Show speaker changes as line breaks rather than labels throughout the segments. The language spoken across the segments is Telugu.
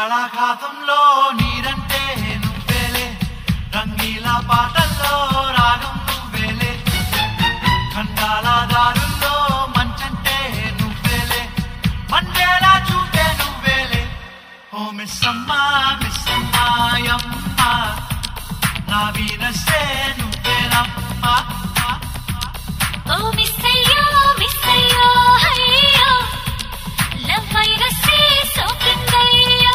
బంగాళాఖాతంలో నీరంటే నువ్వేలే, రంగీలా పాటల్లో రాగం నువ్వేలే, ఖండాల దారుల్లో మంచంటే నువ్వేలే, మండేలా చూపే నువ్వేలే. ఓ మిస్సమ్మా మిస్సమ్మాయమ్మ, నా వీనసే నువ్వేనమ్మా.
ఓ మిస్సయ్యో మిస్సయ్యో హయ్యో, లవ్ వైరసే సోకిందయ్యో.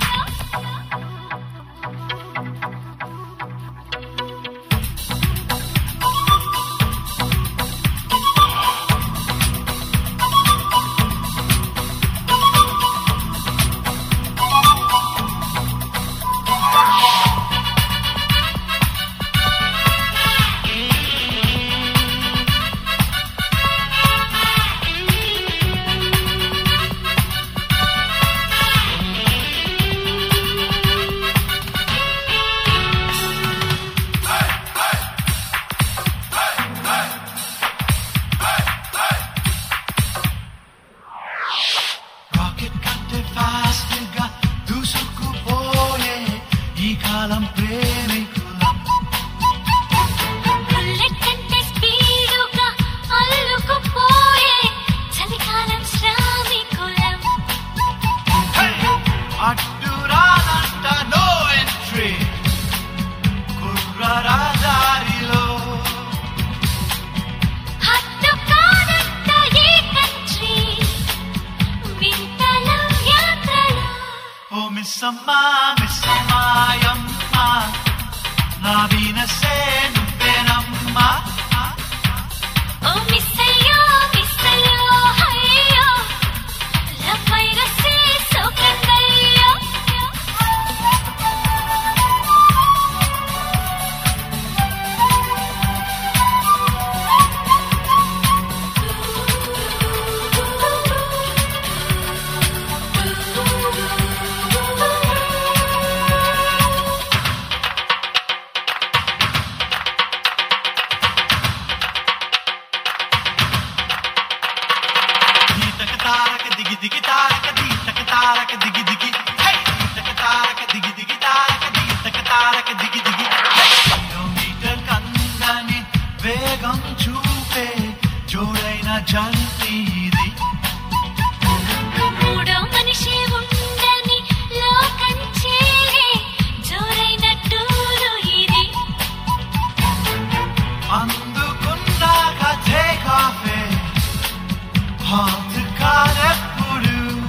రాకెట్ కంటే ఫాస్ట్ గా దూసుకుపోయే ఈ కాలం ప్రేమికులం,
బుల్లెట్ కంటే స్పీడుగా అల్లుకుపోయే చలికాలం శ్రామికులం.
అడ్డు రాదంట నో ఎంట్రీ కుర్రరా దారిలో.
హద్దు కాదంట ఈ కంట్రీ వింతల యాత్రలో.
ఓ మిస్సమ్మా మిస్సమ్మాయమ్మ, నా వీనసే నువ్వేనమ్మా.
ఓ మిస్సయ్యో మిస్సయ్యో హయ్యో, లవ్ వైరసే సోకిందయ్యో.
దీతక తారక దిగి దిగి తారక దీతక తారక దిగి దిగి హై, దీతక తారక దిగి దిగి తారక దీతక తారక దిగి దిగి హై. కిలోమీటర్ కందని వేగం చూపే జోడైన జంతి ఇది.
మూడో మనిషి ఉండని లోకం చేరే జోరైన టూరు ఇది.
అందుకున్నాక టేక్ ఆఫే హాట్ కారెప్పుడు.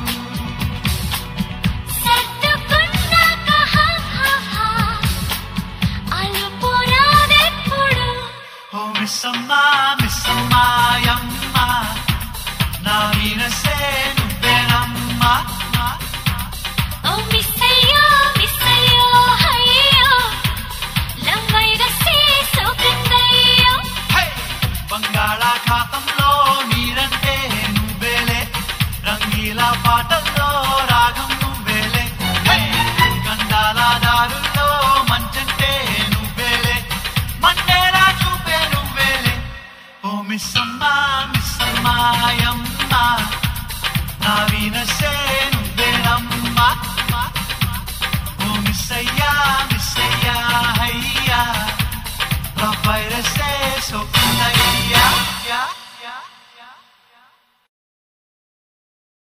సర్దుకున్నాక హా హా హా, అలుపు రాదెప్పుడు.
ఓ మిస్సమ్మా మిస్సమ్మాయమ్మ, నా వీనసే నువ్వేనమ్మా.
ఓ మిస్సయ్యో మిస్సయ్యో హయ్యో, లవ్ వైరసే సోకిందయ్యో.
హై! బంగాళాఖాతంలో నీరంటే నువ్వేలే, రంగీలా పాటల్లో రాగం నువ్వేలే, హై! గండాల దారుల్లో మంచంటే నువ్వేలే, మండేలా చూపే నువ్వేలే. ఓ మిస్సమ్మా మిస్సమ్మాయమ్మ, నా వీనసే నువ్వేనమ్మా. ఓ మిస్సయ్యా మిస్